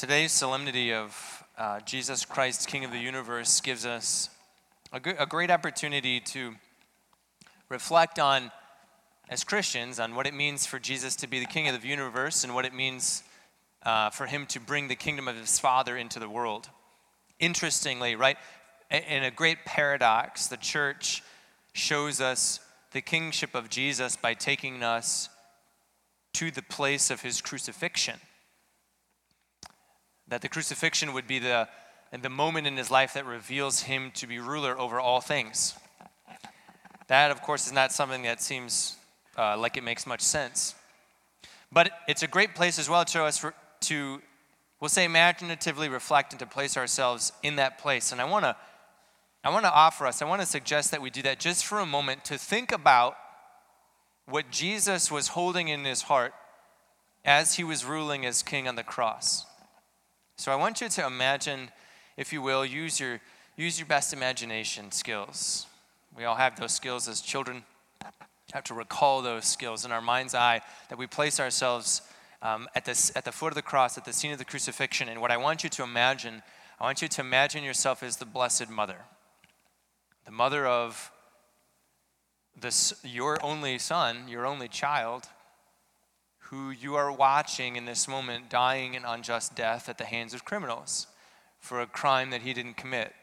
Today's solemnity of Jesus Christ, King of the universe, gives us a great opportunity to reflect on, as Christians, on what it means for Jesus to be the King of the universe and what it means for him to bring the kingdom of his Father into the world. Interestingly, right, in a great paradox, the church shows us the kingship of Jesus by taking us to the place of his crucifixion. That the crucifixion would be the moment in his life that reveals him to be ruler over all things. That, of course, is not something that seems like it makes much sense. But it's a great place as well to us to, we'll say, imaginatively reflect and to place ourselves in that place. And I want to suggest that we do that just for a moment, to think about what Jesus was holding in his heart as he was ruling as king on the cross. So I want you to imagine, if you will, use your best imagination skills. We all have those skills as children. Have to recall those skills in our mind's eye, that we place ourselves at the foot of the cross, at the scene of the crucifixion. And what I want you to imagine yourself as the Blessed Mother, the mother of your only son, your only child, who you are watching in this moment dying an unjust death at the hands of criminals for a crime that he didn't commit.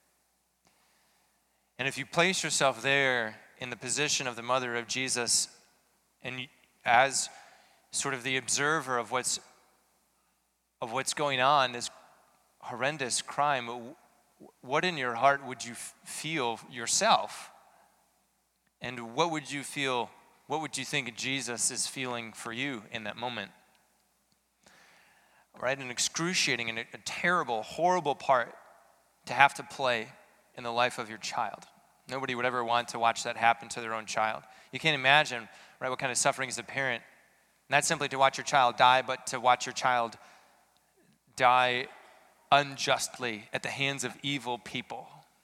And if you place yourself there in the position of the mother of Jesus, and as sort of the observer of what's going on, this horrendous crime, what in your heart would you feel yourself? And what would you think Jesus is feeling for you in that moment? Right? An excruciating and a terrible, horrible part to have to play in the life of your child. Nobody would ever want to watch that happen to their own child. You can't imagine, right, what kind of suffering as a parent, not simply to watch your child die, but to watch your child die unjustly at the hands of evil people.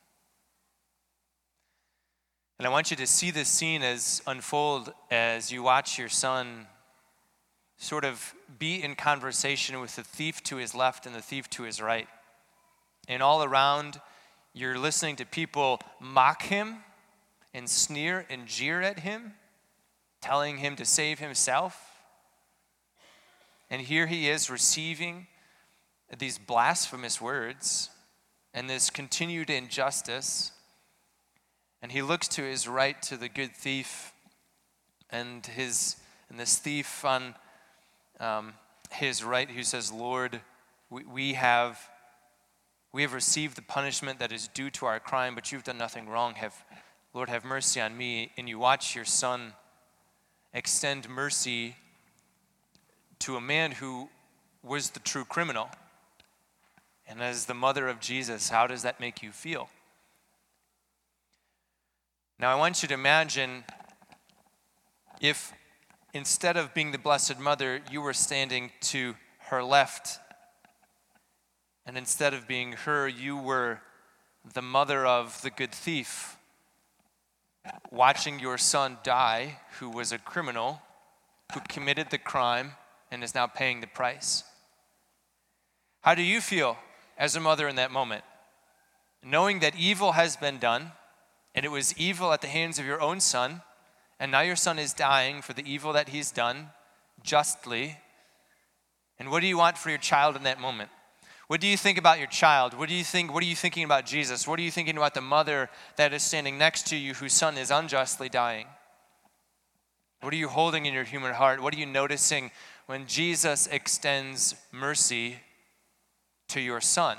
And I want you to see this scene as unfold as you watch your son sort of be in conversation with the thief to his left and the thief to his right. And all around, you're listening to people mock him and sneer and jeer at him, telling him to save himself. And here he is receiving these blasphemous words and this continued injustice. And he looks to his right, to the good thief, and this thief on his right, who says, "Lord, we have received the punishment that is due to our crime, but you've done nothing wrong. Lord, have mercy on me." And you watch your son extend mercy to a man who was the true criminal. And as the mother of Jesus, how does that make you feel? Now, I want you to imagine if instead of being the Blessed Mother, you were standing to her left, and instead of being her, you were the mother of the good thief, watching your son die, who was a criminal, who committed the crime, and is now paying the price. How do you feel as a mother in that moment? Knowing that evil has been done, and it was evil at the hands of your own son, and now your son is dying for the evil that he's done justly. And what do you want for your child in that moment? What do you think about your child? What are you thinking about Jesus? What are you thinking about the mother that is standing next to you whose son is unjustly dying? What are you holding in your human heart? What are you noticing when Jesus extends mercy to your son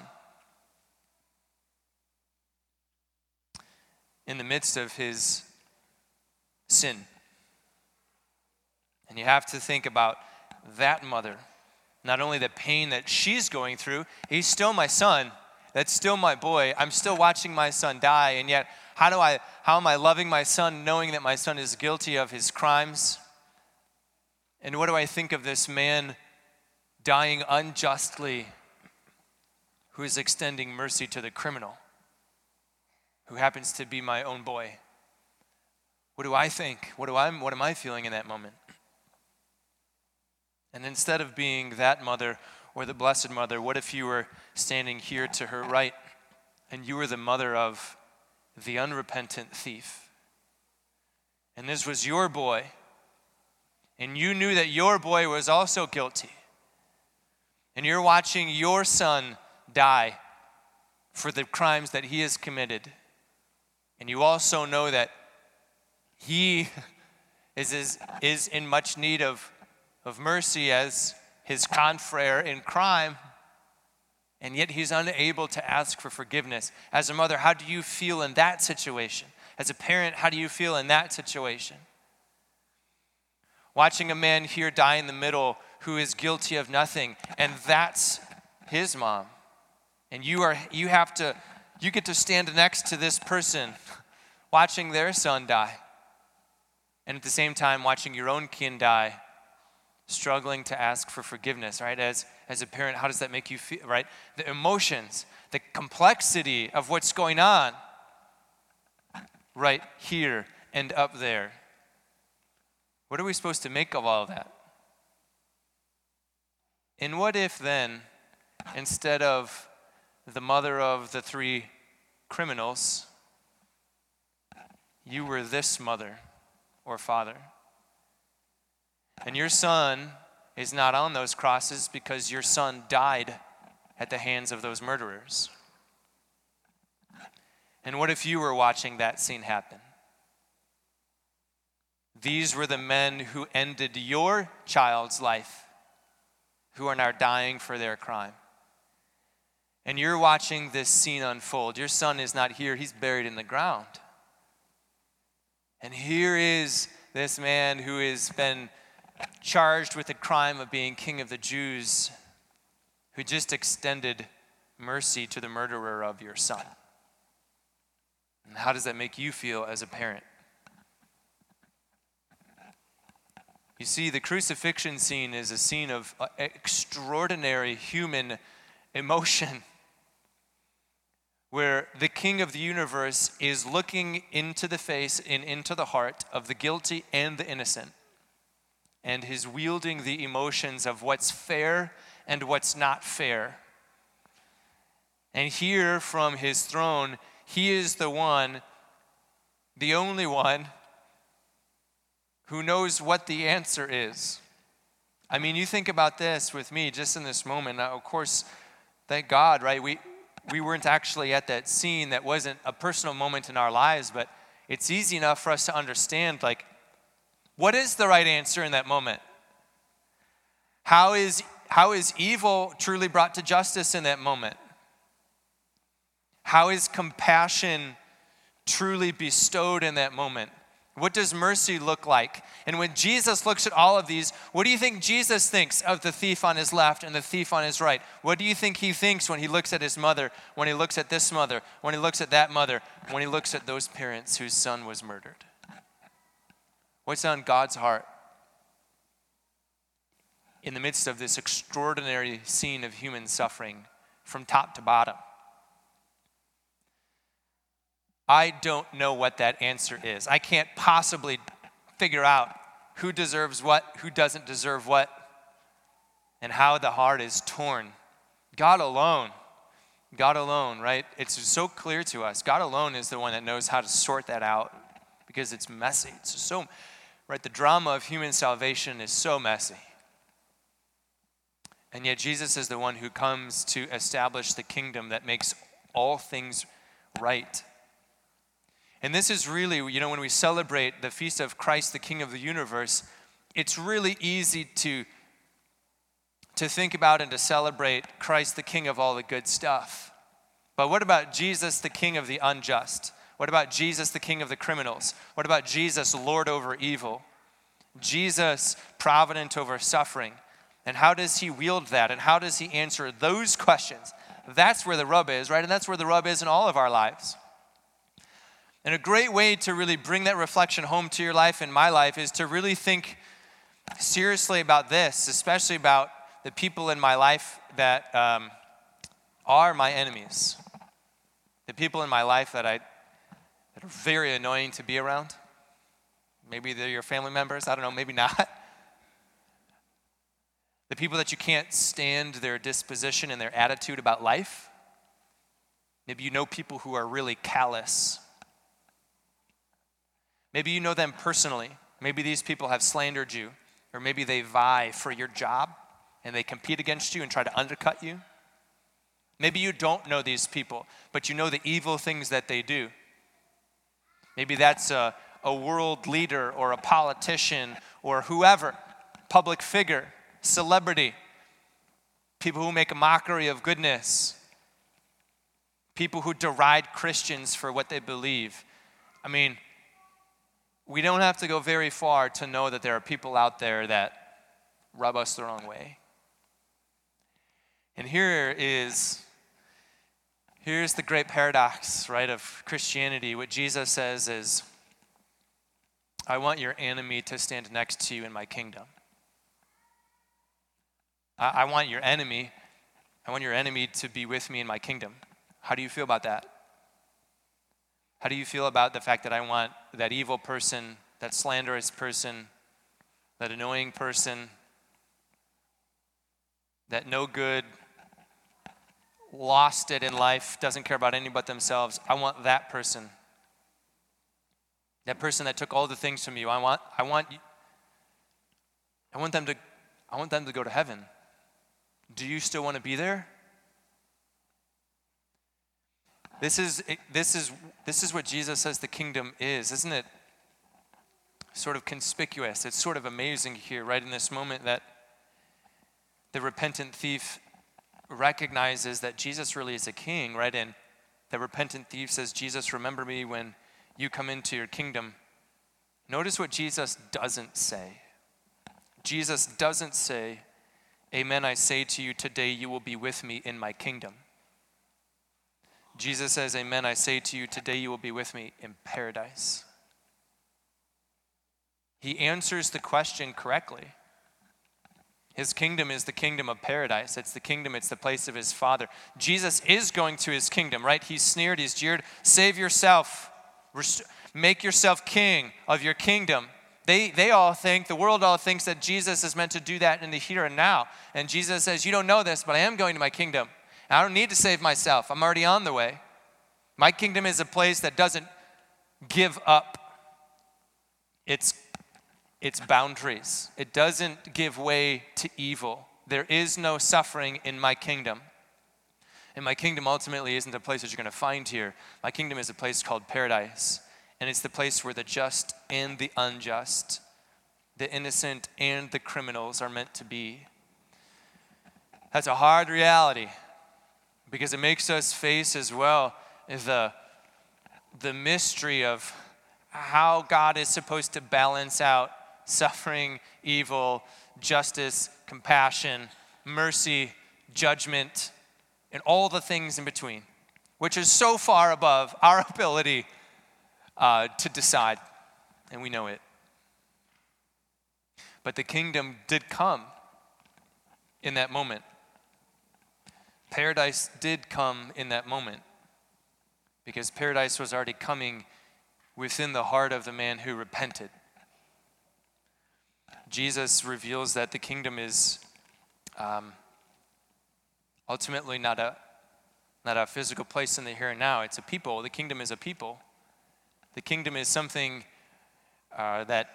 in the midst of his sin? And you have to think about that mother. Not only the pain that she's going through, he's still my son, that's still my boy, I'm still watching my son die, and yet how am I loving my son knowing that my son is guilty of his crimes? And what do I think of this man dying unjustly who is extending mercy to the criminal who happens to be my own boy? What do I think? What am I feeling in that moment? And instead of being that mother, or the Blessed Mother? What if you were standing here to her right and you were the mother of the unrepentant thief? And this was your boy, and you knew that your boy was also guilty. And you're watching your son die for the crimes that he has committed. And you also know that he is in much need of mercy as his confrere in crime, and yet he's unable to ask for forgiveness. As a mother, how do you feel in that situation? As a parent, how do you feel in that situation? Watching a man here die in the middle who is guilty of nothing, and that's his mom. And you get to stand next to this person watching their son die. And at the same time, watching your own kin die, struggling to ask for forgiveness, right? As a parent, how does that make you feel, right? The emotions, the complexity of what's going on right here and up there. What are we supposed to make of all of that? And what if then, instead of the mother of the 3 criminals, you were this mother or father? And your son is not on those crosses because your son died at the hands of those murderers. And what if you were watching that scene happen? These were the men who ended your child's life, who are now dying for their crime. And you're watching this scene unfold. Your son is not here, he's buried in the ground. And here is this man who has been charged with the crime of being king of the Jews, who just extended mercy to the murderer of your son. And how does that make you feel as a parent? You see, the crucifixion scene is a scene of extraordinary human emotion, where the King of the universe is looking into the face and into the heart of the guilty and the innocent, and is wielding the emotions of what's fair and what's not fair. And here from his throne, he is the one, the only one, who knows what the answer is. I mean, you think about this with me just in this moment. Now, of course, thank God, right? We weren't actually at that scene. That wasn't a personal moment in our lives, but it's easy enough for us to understand, like, what is the right answer in that moment? How is evil truly brought to justice in that moment? How is compassion truly bestowed in that moment? What does mercy look like? And when Jesus looks at all of these, what do you think Jesus thinks of the thief on his left and the thief on his right? What do you think he thinks when he looks at his mother, when he looks at this mother, when he looks at that mother, when he looks at those parents whose son was murdered? What's on God's heart in the midst of this extraordinary scene of human suffering from top to bottom? I don't know what that answer is. I can't possibly figure out who deserves what, who doesn't deserve what, and how the heart is torn. God alone, right? It's so clear to us. God alone is the one that knows how to sort that out because it's messy. It's so, right? The drama of human salvation is so messy. And yet Jesus is the one who comes to establish the kingdom that makes all things right. And this is really, when we celebrate the feast of Christ, the King of the universe, it's really easy to think about and to celebrate Christ, the King of all the good stuff. But what about Jesus, the King of the unjust? What about Jesus, the King of the criminals? What about Jesus, Lord over evil? Jesus, provident over suffering. And how does he wield that? And how does he answer those questions? That's where the rub is, right? And that's where the rub is in all of our lives. And a great way to really bring that reflection home to your life and my life is to really think seriously about this, especially about the people in my life that are my enemies. The people in my life that are very annoying to be around. Maybe they're your family members, I don't know, maybe not. The people that you can't stand their disposition and their attitude about life. Maybe you know people who are really callous. Maybe you know them personally. Maybe these people have slandered you, or maybe they vie for your job and they compete against you and try to undercut you. Maybe you don't know these people, but you know the evil things that they do. Maybe that's a world leader or a politician or whoever, public figure, celebrity, people who make a mockery of goodness, people who deride Christians for what they believe. I mean, we don't have to go very far to know that there are people out there that rub us the wrong way. And here's the great paradox, right, of Christianity. What Jesus says is, I want your enemy to stand next to you in my kingdom. I want your enemy to be with me in my kingdom. How do you feel about that? How do you feel about the fact that I want that evil person, that slanderous person, that annoying person, that no good, lost it in life, doesn't care about anything but themselves? I want that person. That person that took all the things from you. I want them to go to heaven. Do you still want to be there? This is what Jesus says the kingdom is. Isn't it sort of conspicuous? It's sort of amazing here, right in this moment, that the repentant thief recognizes that Jesus really is a king, right? And the repentant thief says, Jesus, remember me when you come into your kingdom. Notice what Jesus doesn't say. Jesus doesn't say, amen, I say to you, today you will be with me in my kingdom. Jesus says, amen, I say to you, today you will be with me in paradise. He answers the question correctly. His kingdom is the kingdom of paradise. It's the kingdom, it's the place of his Father. Jesus is going to his kingdom, right? He's sneered, he's jeered. Save yourself. Make yourself king of your kingdom. They all think, the world all thinks that Jesus is meant to do that in the here and now. And Jesus says, you don't know this, but I am going to my kingdom. I don't need to save myself. I'm already on the way. My kingdom is a place that doesn't give up its boundaries. It doesn't give way to evil. There is no suffering in my kingdom. And my kingdom ultimately isn't a place that you're going to find here. My kingdom is a place called paradise. And it's the place where the just and the unjust, the innocent and the criminals are meant to be. That's a hard reality, because it makes us face as well the mystery of how God is supposed to balance out suffering, evil, justice, compassion, mercy, judgment, and all the things in between, which is so far above our ability to decide, and we know it. But the kingdom did come in that moment. Paradise did come in that moment, because paradise was already coming within the heart of the man who repented. Jesus reveals that the kingdom is ultimately not a physical place in the here and now. It's a people. The kingdom is a people. The kingdom is something that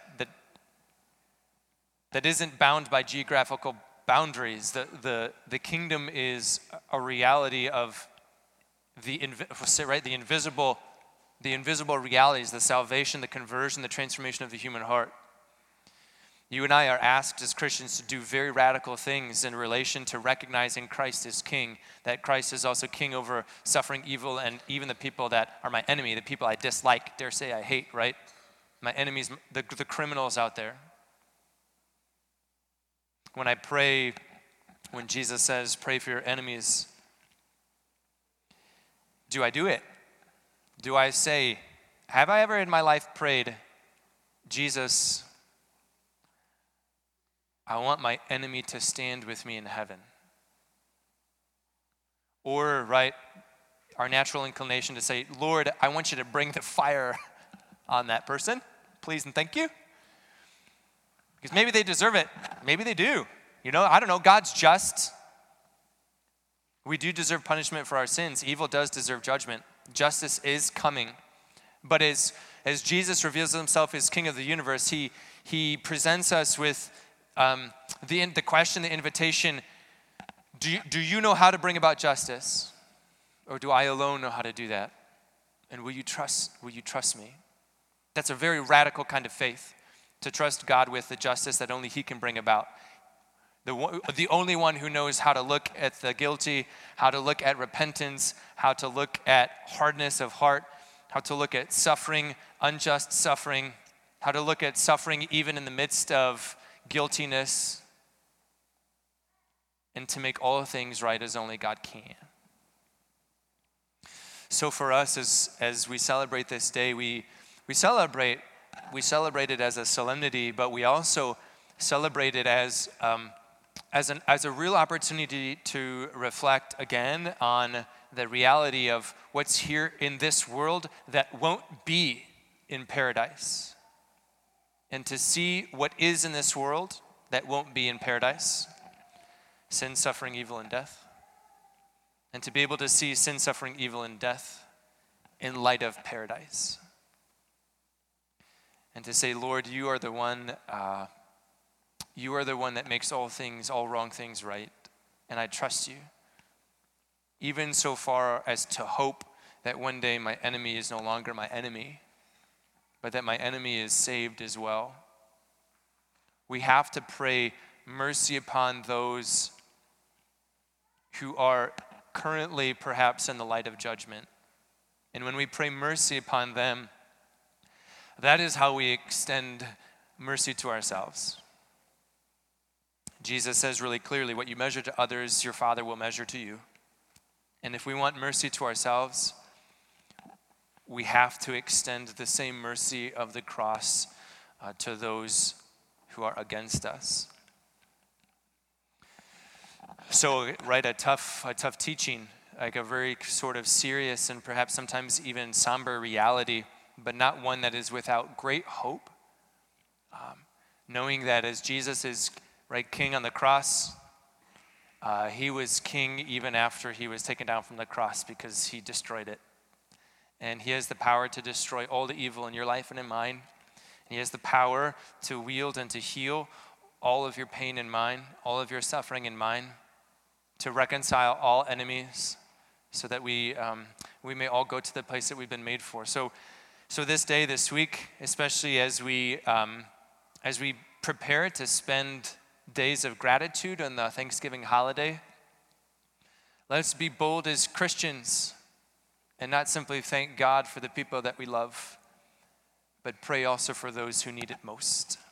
isn't bound by geographical boundaries. The kingdom is a reality of the invisible realities, the salvation, the conversion, the transformation of the human heart. You and I are asked as Christians to do very radical things in relation to recognizing Christ as King, that Christ is also King over suffering, evil, and even the people that are my enemy, the people I dislike, dare say I hate, right? My enemies, the criminals out there. When I pray, when Jesus says, pray for your enemies, do I do it? Do I say, have I ever in my life prayed, Jesus, I want my enemy to stand with me in heaven? Or, right, our natural inclination to say, Lord, I want you to bring the fire on that person, please and thank you. Because maybe they deserve it. Maybe they do. I don't know, God's just. We do deserve punishment for our sins. Evil does deserve judgment. Justice is coming. But as Jesus reveals himself as King of the universe, he presents us with the question, the invitation, do you know how to bring about justice? Or do I alone know how to do that? And will you trust me? That's a very radical kind of faith, to trust God with the justice that only he can bring about. The only one who knows how to look at the guilty, how to look at repentance, how to look at hardness of heart, how to look at suffering, unjust suffering, how to look at suffering even in the midst of guiltiness, and to make all things right as only God can. So for us, as we celebrate this day, we celebrate it as a solemnity, but we also celebrate it as a real opportunity to reflect again on the reality of what's here in this world that won't be in paradise. And to see what is in this world that won't be in paradise: sin, suffering, evil, and death. And to be able to see sin, suffering, evil, and death in light of paradise. And to say, Lord, you are the one that makes all wrong things right. And I trust you. Even so far as to hope that one day my enemy is no longer my enemy, but that my enemy is saved as well. We have to pray mercy upon those who are currently perhaps in the light of judgment. And when we pray mercy upon them, that is how we extend mercy to ourselves. Jesus says really clearly, what you measure to others, your Father will measure to you. And if we want mercy to ourselves, we have to extend the same mercy of the cross to those who are against us. So, right, a tough teaching, like a very sort of serious and perhaps sometimes even somber reality, but not one that is without great hope. Knowing that as Jesus is king on the cross, he was king even after he was taken down from the cross because he destroyed it. And he has the power to destroy all the evil in your life and in mine. And he has the power to wield and to heal all of your pain in mine, all of your suffering in mine, to reconcile all enemies so that we may all go to the place that we've been made for. So this day, this week, especially as we prepare to spend days of gratitude on the Thanksgiving holiday, let's be bold as Christians and not simply thank God for the people that we love, but pray also for those who need it most.